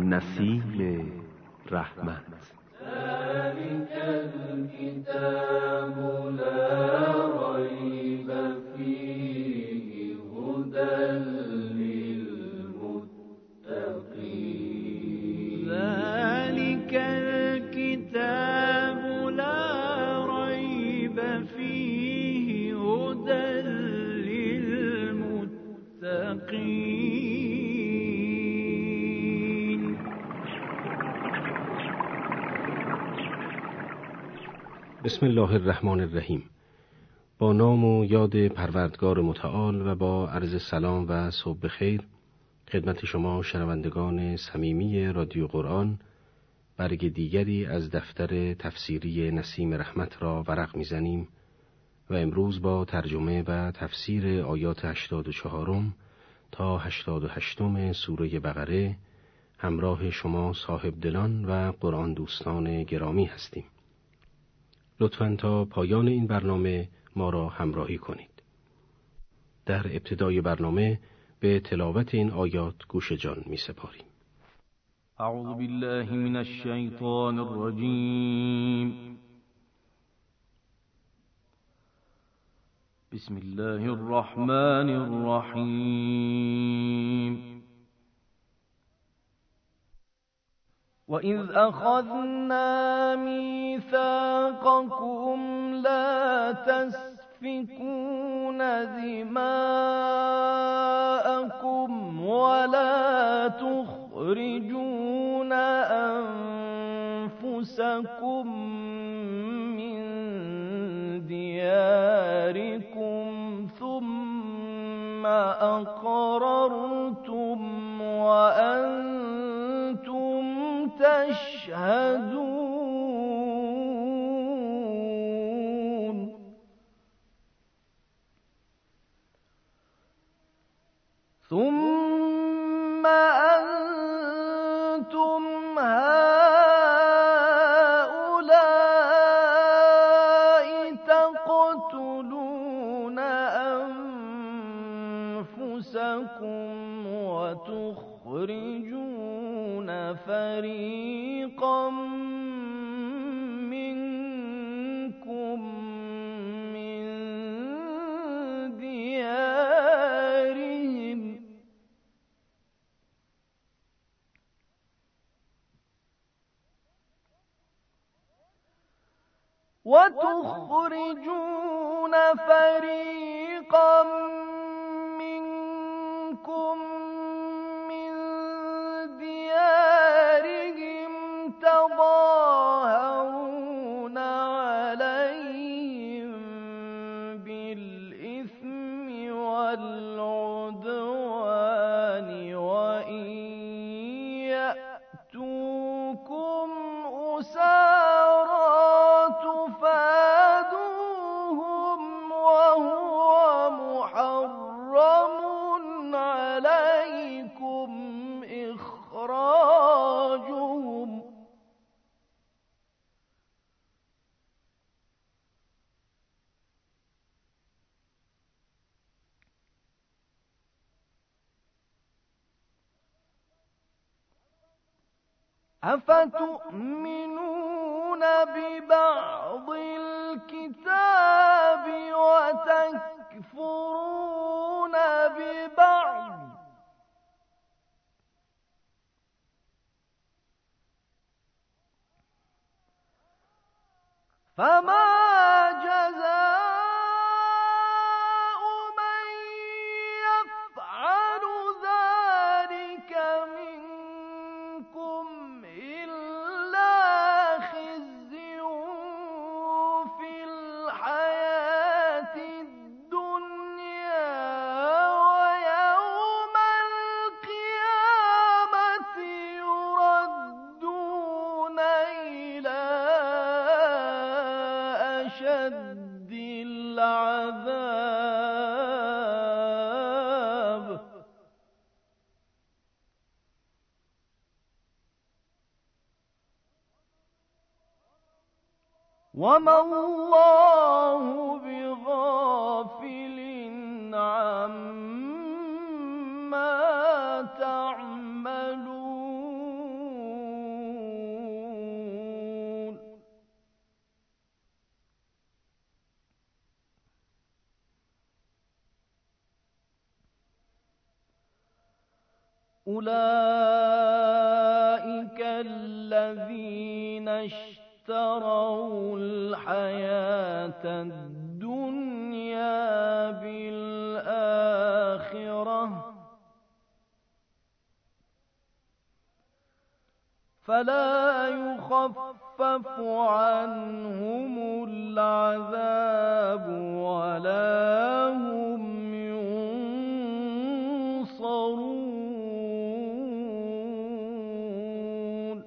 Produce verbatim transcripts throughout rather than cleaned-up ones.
نسیم رحمت. ذلك الكتاب لا ريب فيه هدى للمتقين. ذلك الكتاب لا ريب فيه هدى للمتقين. بسم الله الرحمن الرحیم. با نام و یاد پروردگار متعال و با عرض سلام و صبح بخیر خدمت شما شنوندگان صمیمی رادیو قرآن برگ دیگری از دفتر تفسیری نسیم رحمت را ورق می‌زنیم و امروز با ترجمه و تفسیر آیات هشتاد و چهارم تا هشتاد و هشتم سوره بقره همراه شما صاحب دلان و قرآن دوستان گرامی هستیم. لطفاً تا پایان این برنامه ما را همراهی کنید. در ابتدای برنامه به تلاوت این آیات گوش جان می سپاریم. اعوذ بالله من الشیطان الرجیم. بسم الله الرحمن الرحیم. وَإِذْ أَخَذْنَا مِيثَاقَكُمْ لَا تَسْفِكُونَ دِمَاءَكُمْ وَلَا تُخْرِجُونَ أَنفُسَكُمْ مِنْ دِيَارِكُمْ ثُمَّ أَقْرَرْتُمْ وَأَنْتُمْ تشهدون. ثم أنتم هؤلاء تقتلون أنفسكم وتخرجون فريقا منكم من ديارهم وتخرجون فريقا منكم تظاهرون عليهم بالإثم والعدوان وإن يأتوكم أسارى تفادوهم وهو محرم عليكم إخراجهم أفتؤمنون ببعض الكتاب وتكفرون ببعض فما جزاء من يفعل ذلك منكم إلا خزي في الحياة الدنيا ويوم القيامة يردون إلى أشد العذاب وما الله بغافل عما تعملون. أولئك الذين اشتروا الحياة الدنيا بالآخرة فلا يخفف عنهم العذاب ولا هم ينصرون.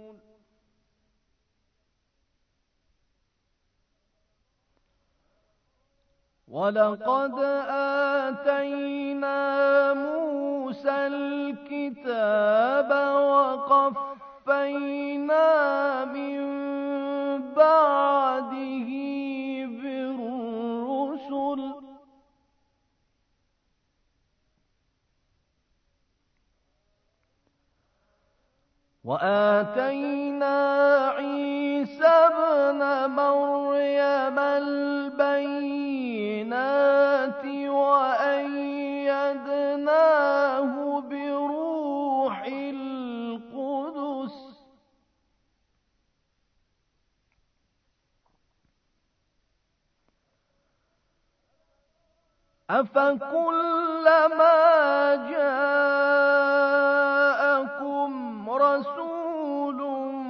ولقد آتينا موسى الكتاب وقفينا من بعده بالرسل وآتينا عيسى ابن مريم البينات وأيدناه بروح القدس أفكلما جاءكم رسول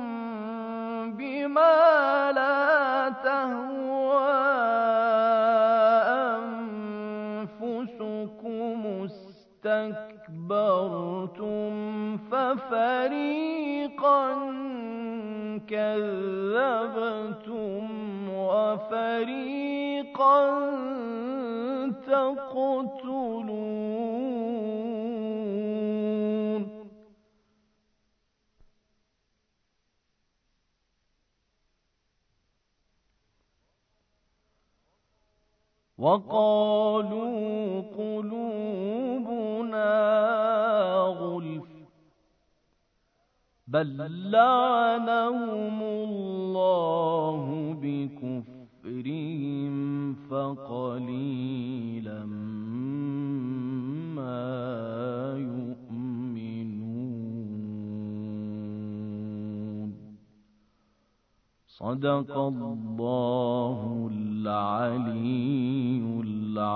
بما لا تهوى أنفسكم استكبرتم ففريقا كذبتم وفريقا تقتلون. وقالوا قلوبنا غلف بل لعنهم الله بكفرهم فقليلا ما يؤمنون. صدق الله العلی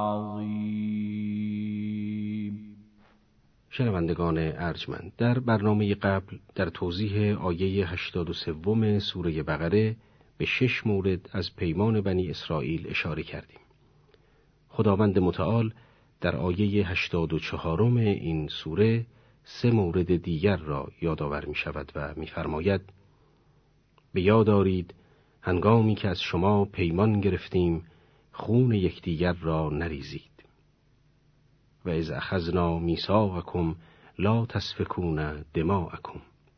العظیم. شنوندگان ارجمند، در برنامه قبل در توضیح آیه هشتاد و سوم سوره بقره به شش مورد از پیمان بنی اسرائیل اشاره کردیم. خداوند متعال در آیه هشتاد و چهارم این سوره سه مورد دیگر را یادآور می شود و می فرماید: به یاد آرید هنگامی که از شما پیمان گرفتیم خون یکدیگر را نریزید. و اذ اخذنا میثاقکم لا تسفکون دماءکم.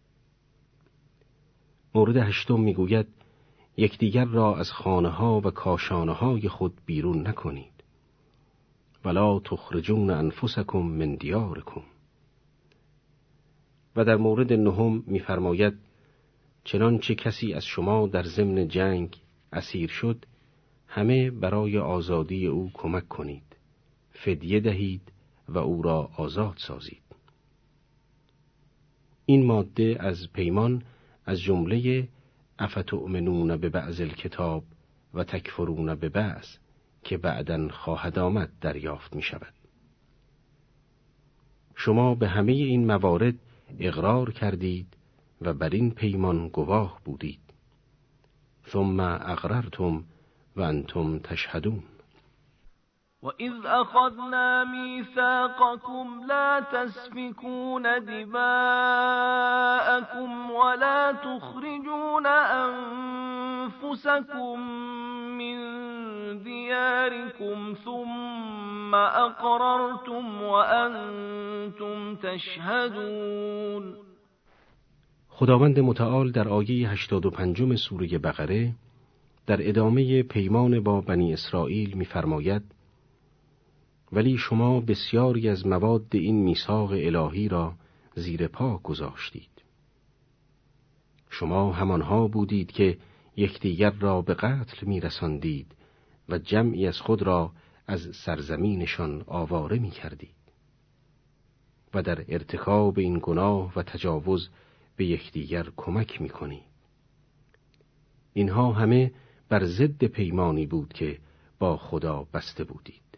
مورد هشتم میگوید یکدیگر را از خانه ها و کاشانه های خود بیرون نکنید. ولا تخرجون انفسکم من دیارکم. و در مورد نهم میفرماید چنانچه کسی از شما در ضمن جنگ اسیر شد همه برای آزادی او کمک کنید، فدیه دهید و او را آزاد سازید. این ماده از پیمان از جمله افتؤمنون ببعض الکتاب و تکفرون ببعض که بعداً خواهد آمد دریافت می شود. شما به همه این موارد اقرار کردید و بر این پیمان گواه بودید. ثم اقررتم و انتم تشهدون. وَإِذْ أَخَذْنَا مِيثَاقَكُمْ لَا تَسْفِكُونَ دِمَاءَكُمْ وَلَا تُخْرِجُونَ أَنفُسَكُمْ مِنْ دِيَارِكُمْ ثُمَّ أَقْرَرْتُمْ وَأَنْتُمْ تَشْهَدُونَ. خداوند متعال در آیه هشتاد و پنج سوره بقره در ادامه پیمان با بنی اسرائیل می‌فرماید: ولی شما بسیاری از مواد این میثاق الهی را زیر پا گذاشتید. شما همانها بودید که یکدیگر را به قتل می‌رساندید و جمعی از خود را از سرزمینشان آواره می‌کردید. و در ارتکاب این گناه و تجاوز به یکدیگر کمک می‌کنید. اینها همه بر ضد پیمانی بود که با خدا بسته بودید.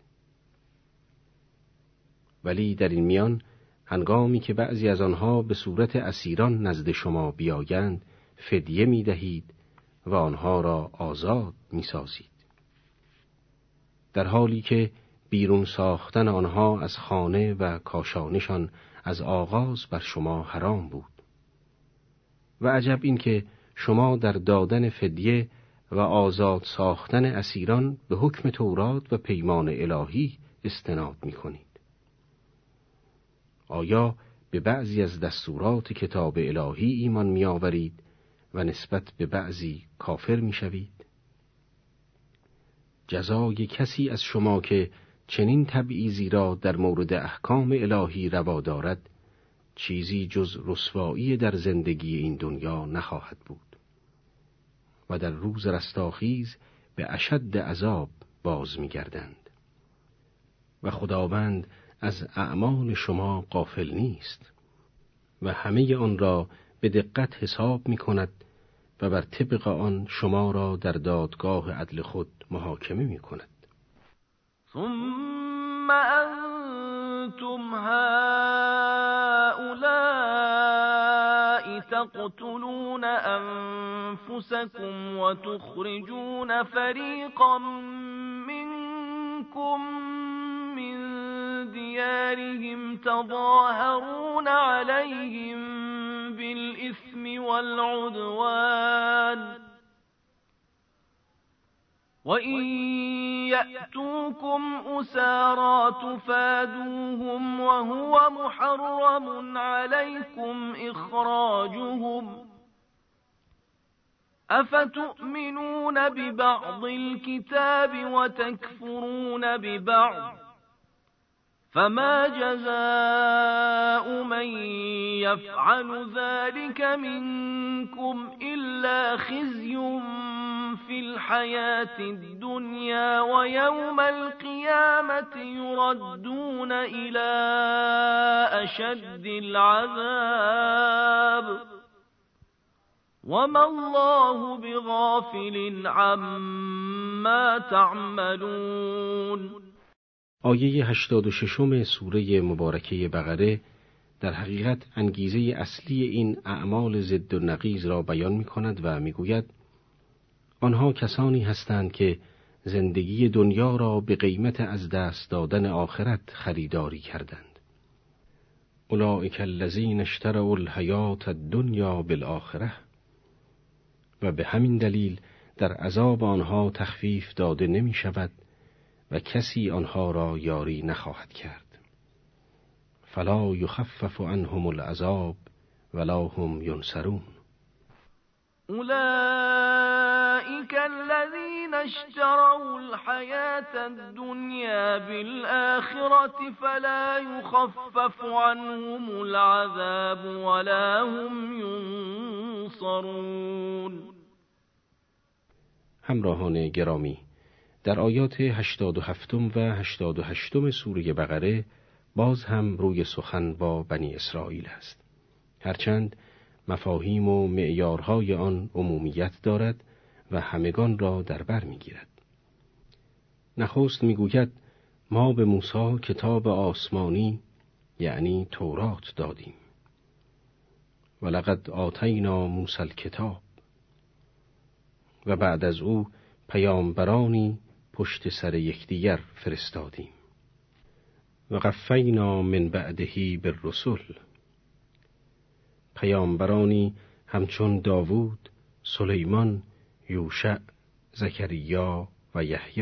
ولی در این میان هنگامی که بعضی از آنها به صورت اسیران نزد شما بیایند، فدیه می‌دهید و آنها را آزاد می‌سازید، در حالی که بیرون ساختن آنها از خانه و کاشانشان از آغاز بر شما حرام بود. و عجب این که شما در دادن فدیه و آزاد ساختن اسیران به حکم تورات و پیمان الهی استناد می‌کنید. آیا به بعضی از دستورات کتاب الهی ایمان می‌آورید و نسبت به بعضی کافر می‌شوید؟ جزای کسی از شما که چنین تبعیضی را در مورد احکام الهی روا دارد، چیزی جز رسوایی در زندگی این دنیا نخواهد بود و در روز رستاخیز به اشد عذاب باز می‌گردند. و خداوند از اعمال شما غافل نیست و همه آن را به دقت حساب می‌کند و بر طبق آن شما را در دادگاه عدل خود محاکمه می‌کند. ثم أنتم هؤلاء تقتلون أنفسكم وتخرجون فريقا منكم من ديارهم تظاهرون عليهم بالإثم والعدوان وَإِنْ يَأْتُوكُمْ أُسَارَى تُفَادُوهُمْ وَهُوَ مُحَرَّمٌ عَلَيْكُمْ إِخْرَاجُهُمْ أَفَتُؤْمِنُونَ بِبَعْضِ الْكِتَابِ وَتَكْفُرُونَ بِبَعْضٍ فَمَا جَزَاءُ مَنْ يَفْعَلُ ذَلِكَ مِنْكُمْ إِلَّا خِزْيٌ فِي الْحَيَاةِ الدُّنْيَا وَيَوْمَ الْقِيَامَةِ يُرَدُّونَ إِلَى أَشَدِّ الْعَذَابِ وَمَا اللَّهُ بِغَافِلٍ عَمَّا تَعْمَلُونَ. آیه هشتاد و ششم سوره مبارکه بقره در حقیقت انگیزه اصلی این اعمال ضد و نقیض را بیان می کند و می گوید آنها کسانی هستند که زندگی دنیا را به قیمت از دست دادن آخرت خریداری کردند. اولئک الذین اشتروا الحیاة الدنیا بالآخرة، و به همین دلیل در عذاب آنها تخفیف داده نمی شود و کسی آنها را یاری نخواهد کرد. فلا یخفف عنهم العذاب ولا هم ینصرون. أولئك الذين اشتروا الحياة الدنيا بالآخرة فلا يخفف عنهم العذاب ولا هم ينصرون. همراهان گرامی، در آیات هشتاد و هفت و هشتاد و هشت سوره بقره باز هم روی سخن با بنی اسرائیل است، هرچند مفاهیم و معیارهای آن عمومیت دارد و همگان را در بر می‌گیرد. نخست می‌گوید ما به موسی کتاب آسمانی یعنی تورات دادیم، ولقد آتینا موسی الکتاب، و بعد از او پیامبرانی پشت سر یکدیگر فرستادیم. و قفینا من بعده بالرسل، پیامبرانی همچون داوود، سلیمان، یوشع، زکریا و یحیی.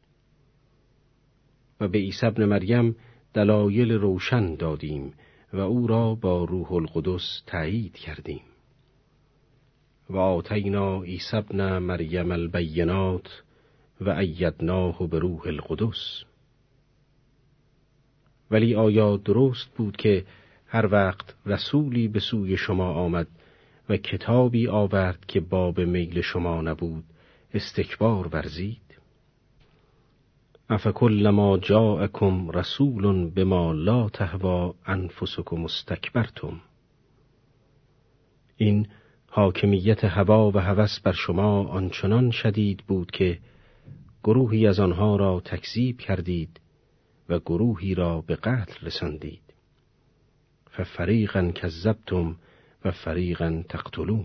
و به عیسی ابن مریم دلایل روشن دادیم و او را با روح القدس تأیید کردیم. و آتینا عیسی ابن مریم البینات و ایدناه به روح القدس. ولی آیا درست بود که هر وقت رسولی به سوی شما آمد و کتابی آورد که باب میل شما نبود، استکبار ورزید؟ افکلما جاءکم رسول بما لا تهوی انفسکم استکبرتم. این حاکمیت هوا و هوس بر شما آنچنان شدید بود که گروهی از آنها را تکذیب کردید و گروهی را به قتل رساندید. ففریقا کذبتم و فریقا تقتلون.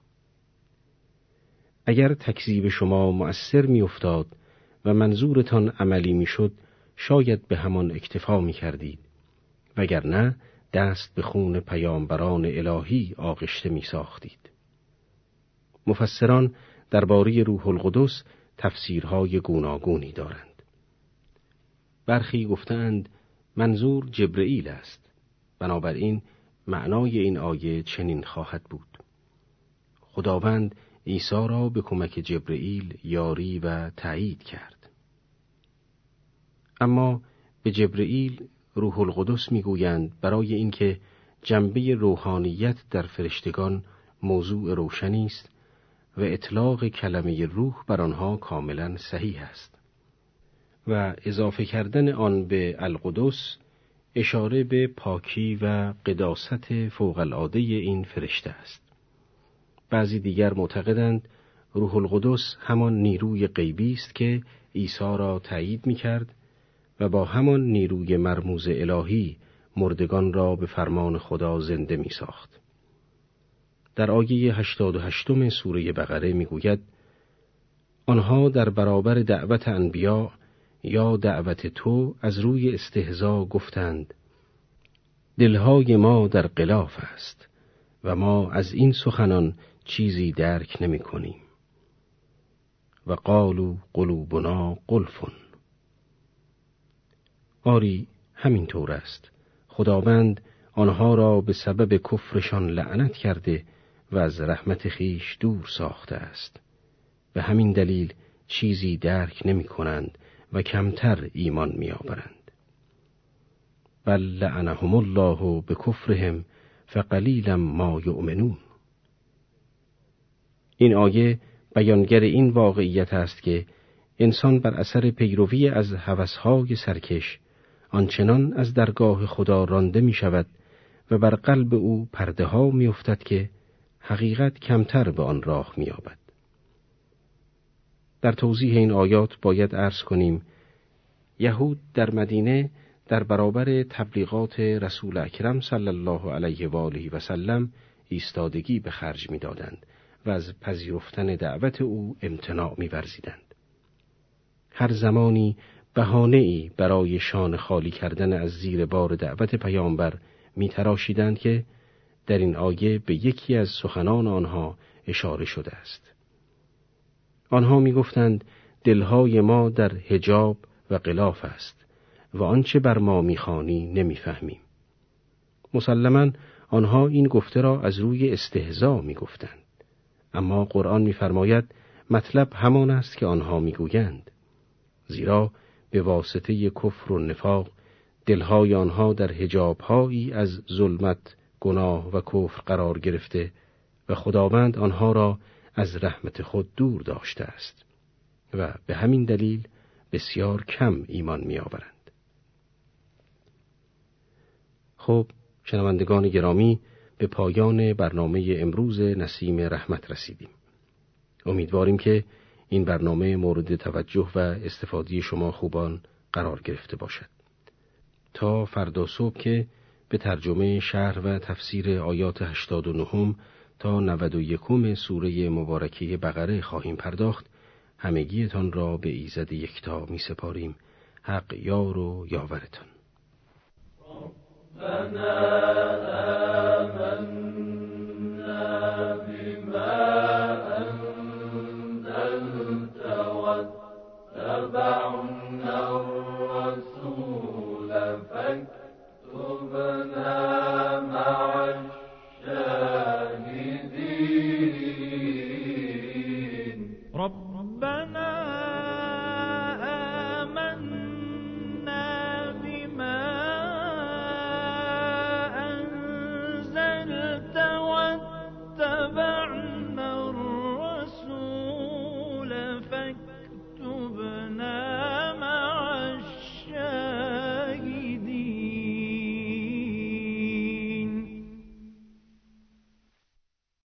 اگر تکذیب شما مؤثر می افتاد و منظورتان عملی می شد، شاید به همان اکتفا می کردید، وگرنه دست به خون پیامبران الهی آغشته می ساختید. مفسران درباره روح القدس تفسیرهای گوناگونی دارند. برخی گفتند منظور جبرئیل است، بنابراین معنای این آیه چنین خواهد بود: خداوند عیسی را به کمک جبرئیل یاری و تأیید کرد. اما به جبرئیل روح القدس میگویند برای اینکه جنبه روحانیت در فرشتگان موضوع روشنی است و اطلاق کلمه روح بر آنها کاملا صحیح است و اضافه کردن آن به القدس اشاره به پاکی و قداست فوق العاده این فرشته است. بعضی دیگر معتقدند روح القدس همان نیروی غیبی است که عیسی را تأیید می‌کرد و با همان نیروی مرموز الهی مردگان را به فرمان خدا زنده می‌ساخت. در آیه هشتاد و هشت سوره بقره می‌گوید آنها در برابر دعوت انبیا یا دعوت تو از روی استهزا گفتند دلهای ما در غلاف است و ما از این سخنان چیزی درک نمی کنیم. و قالوا قلوبنا غلف. آری همین طور است. خداوند آنها را به سبب کفرشان لعنت کرده و از رحمت خیش دور ساخته است. به همین دلیل چیزی درک نمی کنند و کمتر ایمان می آورند. بل لعنهم الله بکفرهم فقلیلا ما یؤمنون. این آیه بیانگر این واقعیت است که انسان بر اثر پیروی از هوس‌های سرکش آنچنان از درگاه خدا رانده می شود و بر قلب او پرده ها می افتد که حقیقت کمتر به آن راه می یابد. در توضیح این آیات باید عرض کنیم یهود در مدینه در برابر تبلیغات رسول اکرم صلی الله علیه و آله و سلم ایستادگی به خرج می دادند و از پذیرفتن دعوت او امتناع می ورزیدند. هر زمانی بهانه‌ای برای شان خالی کردن از زیر بار دعوت پیامبر می تراشیدند که در این آیه به یکی از سخنان آنها اشاره شده است. آنها می گفتند دلهای ما در حجاب و غلاف است و آنچه بر ما می خوانی نمی فهمیم. مسلماً آنها این گفته را از روی استهزا می گفتند. اما قرآن می فرماید مطلب همان است که آنها می گویند. زیرا به واسطه کفر و نفاق دلهای آنها در حجابهایی از ظلمت، گناه و کفر قرار گرفته و خداوند آنها را از رحمت خود دور داشته است و به همین دلیل بسیار کم ایمان می آورند. خب شنوندگان گرامی، به پایان برنامه امروز نسیم رحمت رسیدیم. امیدواریم که این برنامه مورد توجه و استفاده شما خوبان قرار گرفته باشد. تا فردا صبح که به ترجمه شرح و تفسیر آیات هشتاد و نه تا نود و یک سوره مبارکه بقره خواهیم پرداخت، همگیتان را به ایزد یکتا می سپاریم. حق یار و یاورتان. اتبعنا الرسول فك